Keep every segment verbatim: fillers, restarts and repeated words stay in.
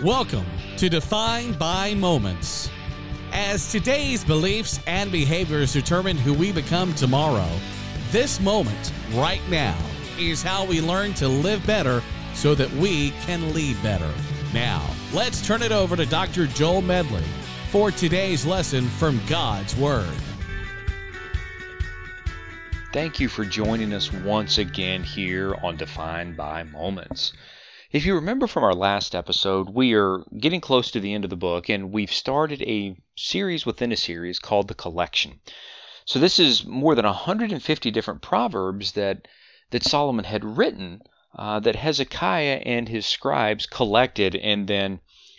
Welcome to Defined by Moments. As today's beliefs and behaviors determine who we become tomorrow, this moment, right now, is how we learn to live better so that we can lead better. Now, let's turn it over to Doctor Joel Medley for today's lesson from God's Word. Thank you for joining us once again here on Defined by Moments. If you remember from our last episode, we are getting close to the end of the book, and we've started a series within a series called The Collection. So this is more than one hundred fifty different proverbs that, that Solomon had written uh, that Hezekiah and his scribes collected and then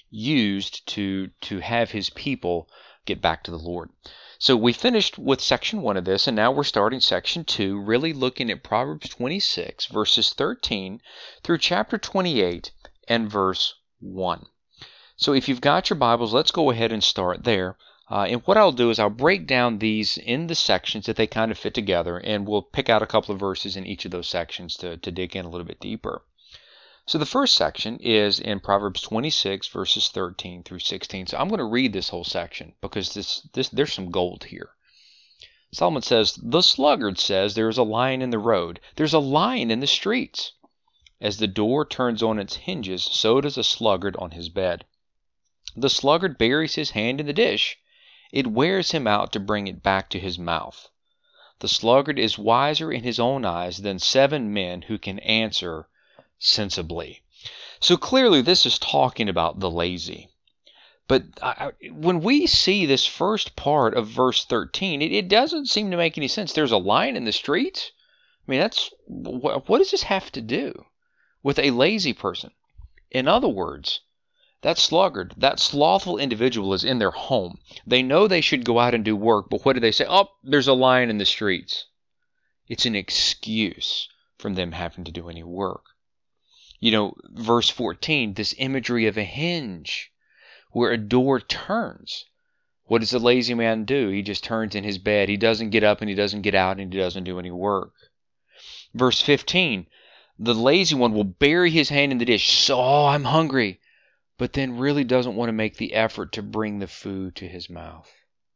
used to, to have his people get back to the Lord. So we finished with section one of this, and now we're starting section two, really looking at Proverbs twenty-six, verses thirteen through chapter twenty-eight and verse one. So if you've got your Bibles, let's go ahead and start there. Uh, and what I'll do is I'll break down these in the sections that they kind of fit together, and we'll pick out a couple of verses in each of those sections to, to dig in a little bit deeper. So the first section is in Proverbs twenty-six, verses thirteen through sixteen. So I'm going to read this whole section because this, this there's some gold here. Solomon says, "The sluggard says there is a lion in the road. There's a lion in the streets. As the door turns on its hinges, so does a sluggard on his bed. The sluggard buries his hand in the dish. It wears him out to bring it back to his mouth. The sluggard is wiser in his own eyes than seven men who can answer sensibly." So clearly this is talking about the lazy. But I, when we see this first part of verse thirteen, it, it doesn't seem to make any sense. There's a lion in the streets? I mean, that's what, what does this have to do with a lazy person? In other words, that sluggard, that slothful individual is in their home. They know they should go out and do work, but what do they say? Oh, there's a lion in the streets. It's an excuse from them having to do any work. You know, verse fourteen, this imagery of a hinge where a door turns. What does the lazy man do? He just turns in his bed. He doesn't get up and he doesn't get out and he doesn't do any work. Verse fifteen, the lazy one will bury his hand in the dish. So, oh, I'm hungry. But then really doesn't want to make the effort to bring the food to his mouth.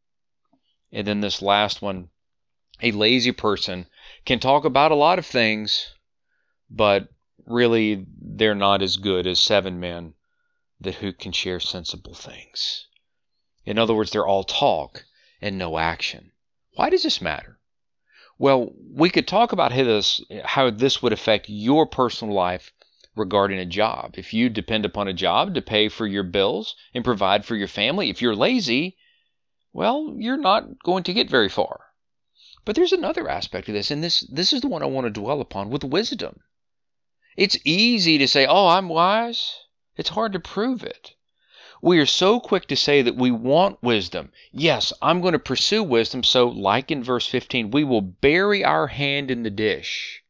And then this last one, a lazy person can talk about a lot of things, but really they're not as good as seven men that who can share sensible things. In other words, they're all talk and no action. Why does this matter? Well, we could talk about how this, how this would affect your personal life regarding a job. If you depend upon a job to pay for your bills and provide for your family, if you're lazy, well, you're not going to get very far. But there's another aspect of this, and this, this is the one I want to dwell upon with wisdom. It's easy to say, oh, I'm wise. It's hard to prove it. We are so quick to say that we want wisdom. Yes, I'm going to pursue wisdom, so like in verse fifteen, we will bury our hand in the dish.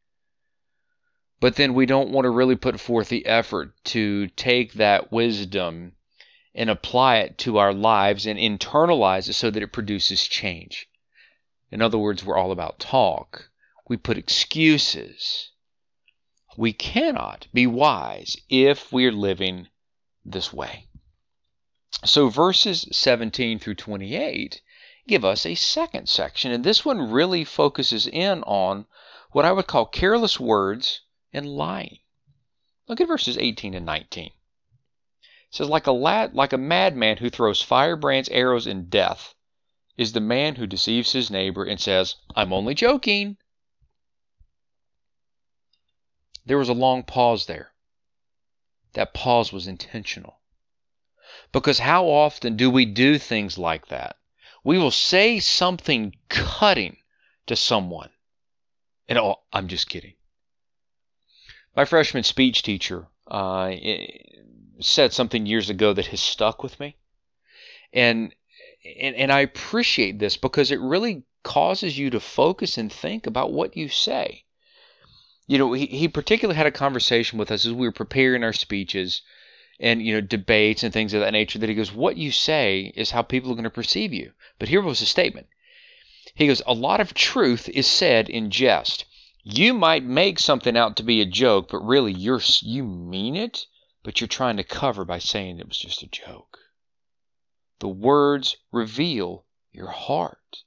But then we don't want to really put forth the effort to take that wisdom and apply it to our lives and internalize it so that it produces change. In other words, we're all about talk. We put excuses. We cannot be wise if we're living this way. So verses seventeen through twenty-eight give us a second section, and this one really focuses in on what I would call careless words and lying. Look at verses eighteen and nineteen. It says, like a lad, like a madman who throws firebrands, arrows, and death is the man who deceives his neighbor and says, I'm only joking. There was a long pause there. That pause was intentional. Because how often do we do things like that? We will say something cutting to someone. And oh, I'm just kidding. My freshman speech teacher uh, said something years ago that has stuck with me. And, and, and I appreciate this because it really causes you to focus and think about what you say. You know, he, he particularly had a conversation with us as we were preparing our speeches and, you know, debates and things of that nature, that he goes, what you say is how people are going to perceive you. But here was his statement. He goes, a lot of truth is said in jest. You might make something out to be a joke, but really you're, you mean it. but you're trying to cover by saying it was just a joke. The words reveal your heart.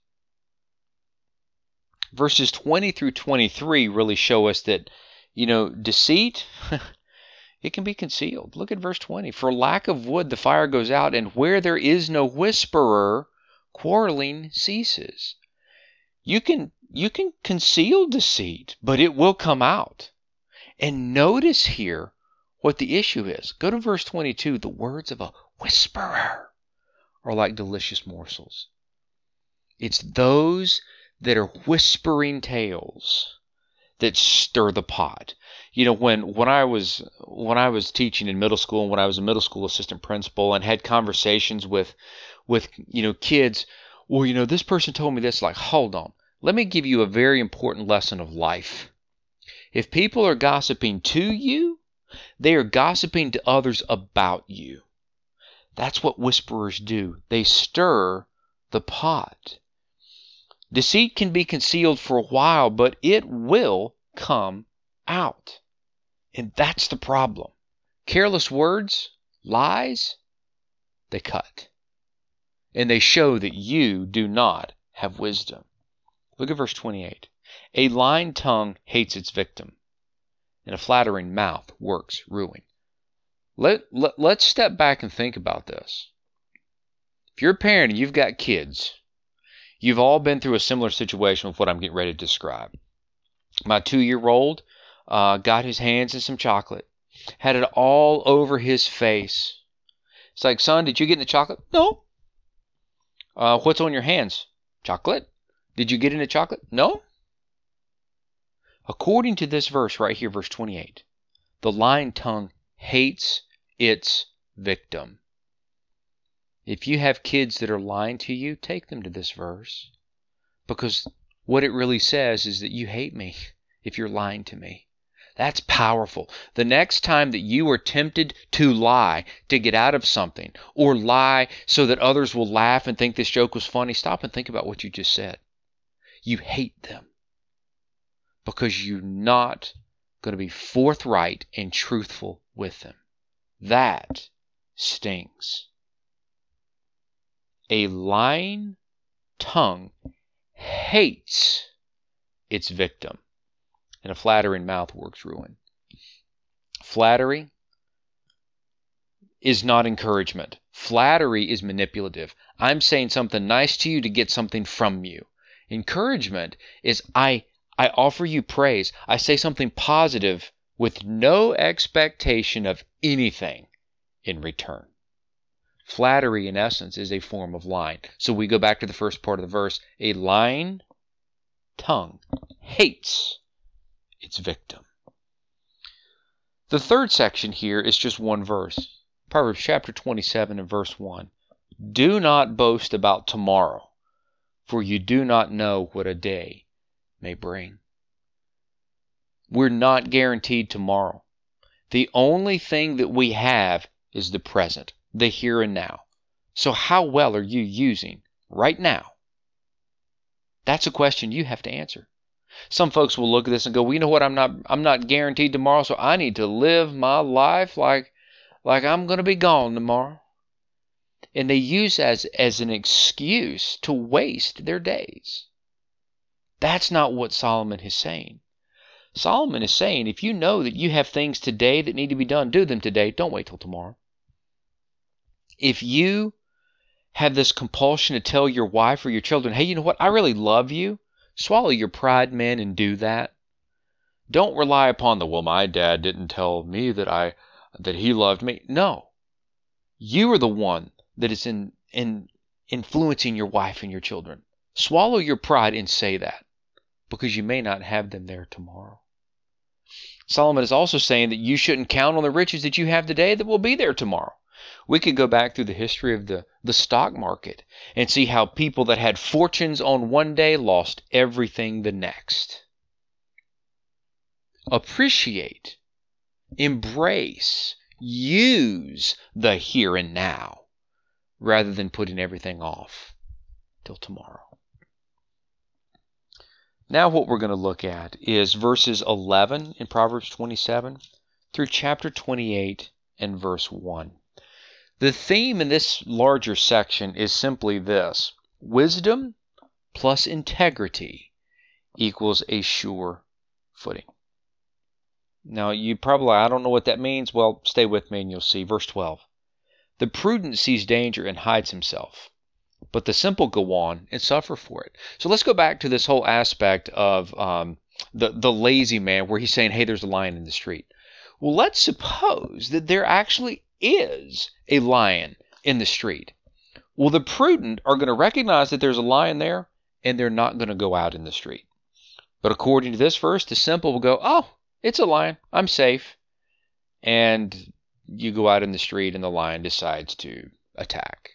Verses twenty through twenty-three really show us that, you know, deceit, it can be concealed. Look at verse twenty. For lack of wood, the fire goes out, and where there is no whisperer, quarreling ceases. You can, you can conceal deceit, but it will come out. And notice here what the issue is. Go to verse twenty-two. The words of a whisperer are like delicious morsels. It's those that are whispering tales that stir the pot. You know, when, when I was when I was teaching in middle school, and when I was a middle school assistant principal, and had conversations with with you know kids, well, you know, this person told me this. Like, hold on, let me give you a very important lesson of life. If people are gossiping to you, they are gossiping to others about you. That's what whisperers do. They stir the pot. Deceit can be concealed for a while, but it will come out. And that's the problem. Careless words, lies, they cut. And they show that you do not have wisdom. Look at verse twenty-eight. A lying tongue hates its victim, and a flattering mouth works ruin. Let, let, let's step back and think about this. If you're a parent and you've got kids, you've all been through a similar situation with what I'm getting ready to describe. My two-year-old uh, got his hands in some chocolate, had it all over his face. It's like, son, did you get in the chocolate? No. Uh, what's on your hands? Chocolate. Did you get into chocolate? No. According to this verse right here, verse twenty-eight, the lying tongue hates its victim. If you have kids that are lying to you, take them to this verse. Because what it really says is that you hate me if you're lying to me. That's powerful. The next time that you are tempted to lie to get out of something, or lie so that others will laugh and think this joke was funny, stop and think about what you just said. You hate them because you're not going to be forthright and truthful with them. That stings. A lying tongue hates its victim, and a flattering mouth works ruin. Flattery is not encouragement. Flattery is manipulative. I'm saying something nice to you to get something from you. Encouragement is I, I offer you praise. I say something positive with no expectation of anything in return. Flattery, in essence, is a form of lying. So we go back to the first part of the verse. A lying tongue hates its victim. The third section here is just one verse. Proverbs chapter twenty-seven and verse one. Do not boast about tomorrow, for you do not know what a day may bring. We're not guaranteed tomorrow. The only thing that we have is the present, the here and now. So how well are you using right now? That's a question you have to answer. Some folks will look at this and go, well, you know what, I'm not I'm not guaranteed tomorrow, so I need to live my life like like I'm going to be gone tomorrow. And they use as as an excuse to waste their days. That's not what Solomon is saying. Solomon is saying, if you know that you have things today that need to be done, do them today. Don't wait till tomorrow. If you have this compulsion to tell your wife or your children, hey, you know what, I really love you, swallow your pride, men, and do that. Don't rely upon the, well, my dad didn't tell me that I that he loved me. No. You are the one that is in, in influencing your wife and your children. Swallow your pride and say that, because you may not have them there tomorrow. Solomon is also saying that you shouldn't count on the riches that you have today that will be there tomorrow. We could go back through the history of the, the stock market and see how people that had fortunes on one day lost everything the next. Appreciate, embrace, use the here and now rather than putting everything off till tomorrow. Now what we're going to look at is verses eleven in Proverbs twenty-seven through chapter twenty-eight and verse one. The theme in this larger section is simply this: wisdom plus integrity equals a sure footing. Now, you probably, I don't know what that means. Well, stay with me and you'll see. Verse twelve. The prudent sees danger and hides himself, but the simple go on and suffer for it. So let's go back to this whole aspect of um, the, the lazy man, where he's saying, hey, there's a lion in the street. Well, let's suppose that there actually is a lion in the street. Well, the prudent are going to recognize that there's a lion there, and they're not going to go out in the street. But according to this verse, the simple will go, oh, it's a lion, I'm safe. And you go out in the street and the lion decides to attack.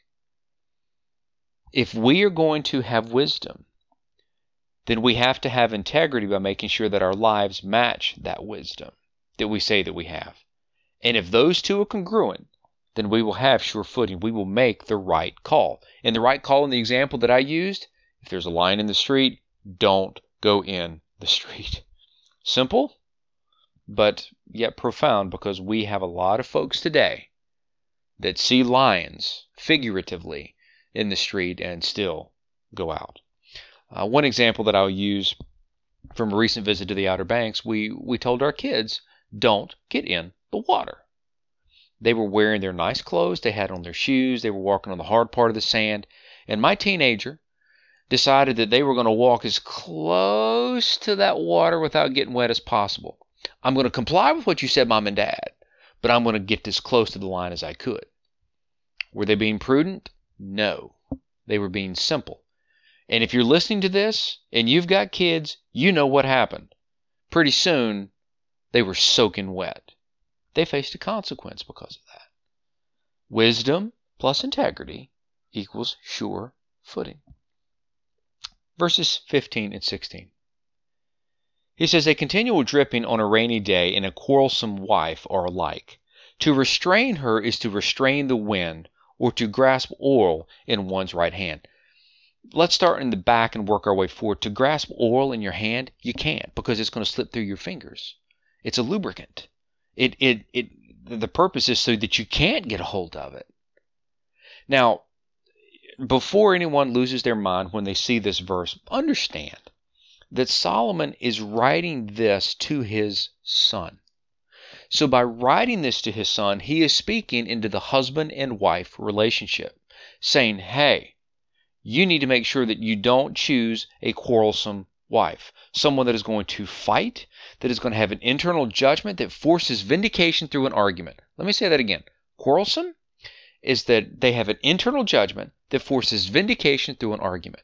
If we are going to have wisdom, then we have to have integrity by making sure that our lives match that wisdom that we say that we have. And if those two are congruent, then we will have sure footing. We will make the right call. And the right call in the example that I used, if there's a lion in the street, don't go in the street. Simple, but yet profound, because we have a lot of folks today that see lions, figuratively, in the street and still go out. Uh, one example that I'll use from a recent visit to the Outer Banks, we, we told our kids, don't get in the water. They were wearing their nice clothes, they had on their shoes, they were walking on the hard part of the sand, and my teenager decided that they were going to walk as close to that water without getting wet as possible. I'm going to comply with what you said, Mom and Dad, but I'm going to get as close to the line as I could. Were they being prudent? No. They were being simple. And if you're listening to this and you've got kids, you know what happened. Pretty soon, they were soaking wet. They faced a consequence because of that. Wisdom plus integrity equals sure footing. Verses fifteen and sixteen. He says, a continual dripping on a rainy day and a quarrelsome wife are alike. To restrain her is to restrain the wind, or to grasp oil in one's right hand. Let's start in the back and work our way forward. To grasp oil in your hand, you can't, because it's going to slip through your fingers. It's a lubricant. It, it, it, the purpose is so that you can't get a hold of it. Now, before anyone loses their mind when they see this verse, understand that Solomon is writing this to his son. So by writing this to his son, he is speaking into the husband and wife relationship, saying, hey, you need to make sure that you don't choose a quarrelsome wife, someone that is going to fight, that is going to have an internal judgment that forces vindication through an argument. Let me say that again. Quarrelsome is that they have an internal judgment that forces vindication through an argument.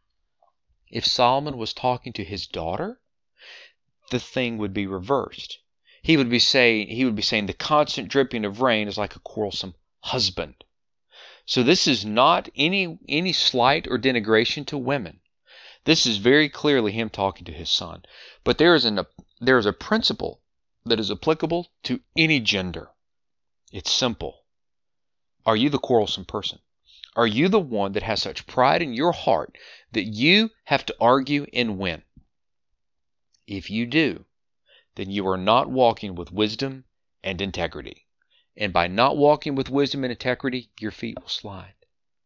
If Solomon was talking to his daughter, the thing would be reversed. He would be saying, he would be saying the constant dripping of rain is like a quarrelsome husband. So this is not any, any slight or denigration to women. This is very clearly him talking to his son. But there is, an, there is a principle that is applicable to any gender. It's simple. Are you the quarrelsome person? Are you the one that has such pride in your heart that you have to argue and win? If you do, then you are not walking with wisdom and integrity. And by not walking with wisdom and integrity, your feet will slide.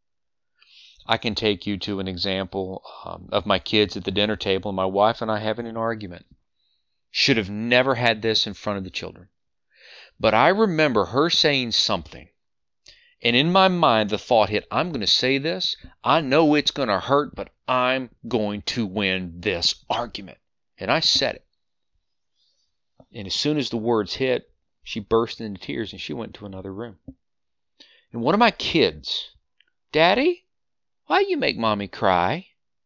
I can take you to an example um, of my kids at the dinner table and my wife and I having an argument. Should have never had this in front of the children. But I remember her saying something. And in my mind, the thought hit, I'm going to say this. I know it's going to hurt, but I'm going to win this argument. And I said it. And as soon as the words hit, she burst into tears and she went to another room. And one of my kids, Daddy, why you make Mommy cry?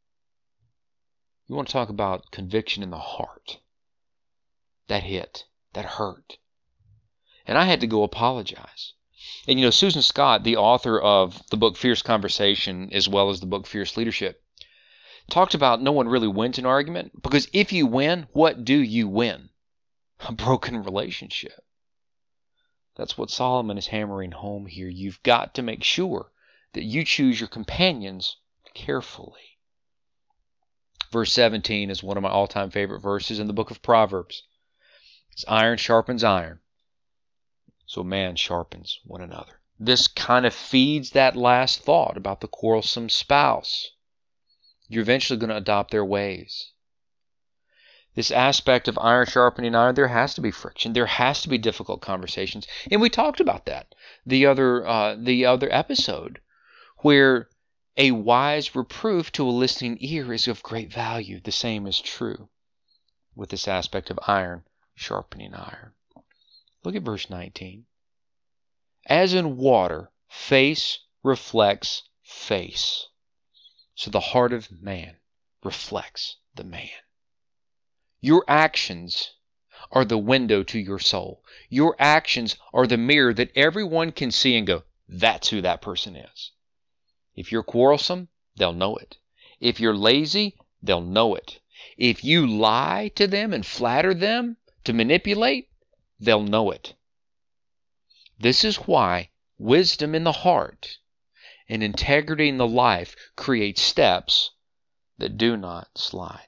You want to talk about conviction in the heart. That hit. That hurt. And I had to go apologize. And you know, Susan Scott, the author of the book Fierce Conversation, as well as the book Fierce Leadership, talked about no one really wins an argument, because if you win, what do you win? A broken relationship. That's what Solomon is hammering home here. You've got to make sure that you choose your companions carefully. Verse seventeen is one of my all-time favorite verses in the book of Proverbs. It's iron sharpens iron. so man sharpens one another. This kind of feeds that last thought about the quarrelsome spouse. You're eventually going to adopt their ways. This aspect of iron sharpening iron, there has to be friction. There has to be difficult conversations. And we talked about that the other, uh, the other episode, where a wise reproof to a listening ear is of great value. The same is true with this aspect of iron sharpening iron. Look at verse nineteen. As in water, face reflects face, so the heart of man reflects the man. Your actions are the window to your soul. Your actions are the mirror that everyone can see and go, that's who that person is. If you're quarrelsome, they'll know it. If you're lazy, they'll know it. If you lie to them and flatter them to manipulate, they'll know it. This is why wisdom in the heart and integrity in the life create steps that do not slide.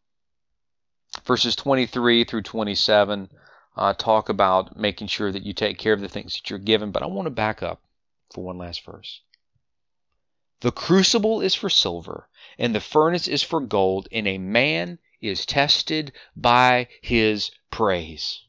Verses twenty-three through twenty-seven uh, talk about making sure that you take care of the things that you're given, but I want to back up for one last verse. The crucible is for silver, and the furnace is for gold, and a man is tested by his praise.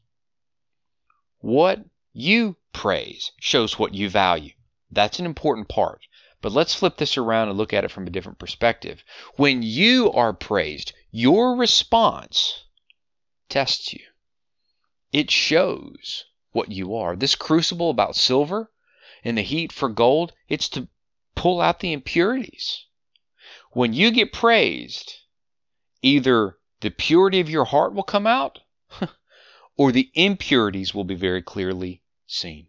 What you praise shows what you value. That's an important part. But let's flip this around and look at it from a different perspective. When you are praised, your response tests you. It shows what you are. This crucible about silver and the heat for gold, it's to pull out the impurities. When you get praised, either the purity of your heart will come out or the impurities will be very clearly seen.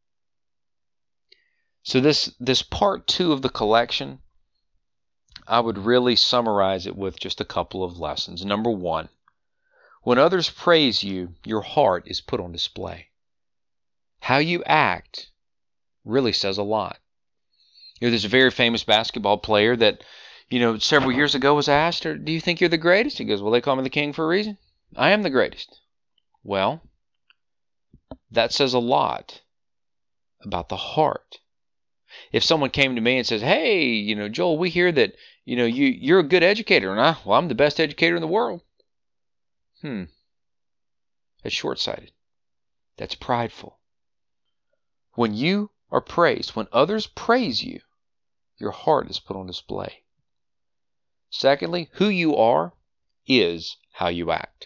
So this, this part two of the collection, I would really summarize it with just a couple of lessons. Number one, when others praise you, your heart is put on display. How you act really says a lot. You know, there's a very famous basketball player that, you know, several years ago was asked, do you think you're the greatest? He goes, well, they call me the king for a reason. I am the greatest. Well, that says a lot about the heart. If someone came to me and says, hey, you know, Joel, we hear that, you know, you, you're a good educator. And I, well, I'm the best educator in the world. Hmm. That's short-sighted. That's prideful. When you are praised, when others praise you, your heart is put on display. Secondly, who you are is how you act.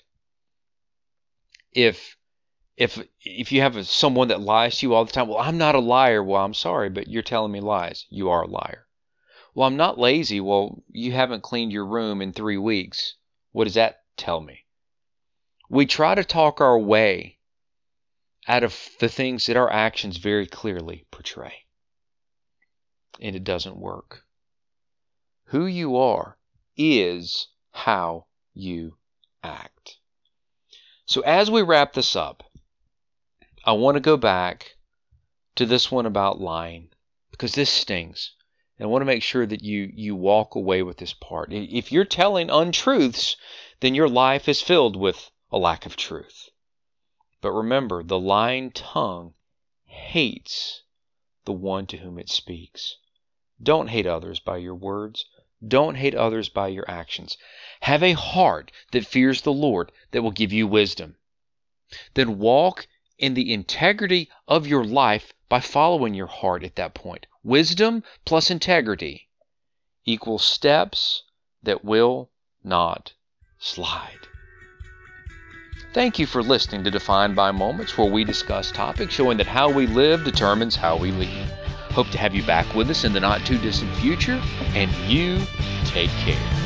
If If if you have a, someone that lies to you all the time, well, I'm not a liar. Well, I'm sorry, but you're telling me lies. You are a liar. Well, I'm not lazy. Well, you haven't cleaned your room in three weeks. What does that tell me? We try to talk our way out of the things that our actions very clearly portray. And it doesn't work. Who you are is how you act. So as we wrap this up, I want to go back to this one about lying, because this stings. And I want to make sure that you, you walk away with this part. If you're telling untruths, then your life is filled with a lack of truth. But remember, the lying tongue hates the one to whom it speaks. Don't hate others by your words. Don't hate others by your actions. Have a heart that fears the Lord, that will give you wisdom. Then walk in the integrity of your life by following your heart at that point. Wisdom plus integrity equals steps that will not slide. Thank you for listening to Defined by Moments, where we discuss topics showing that how we live determines how we lead. Hope to have you back with us in the not too distant future, and you take care.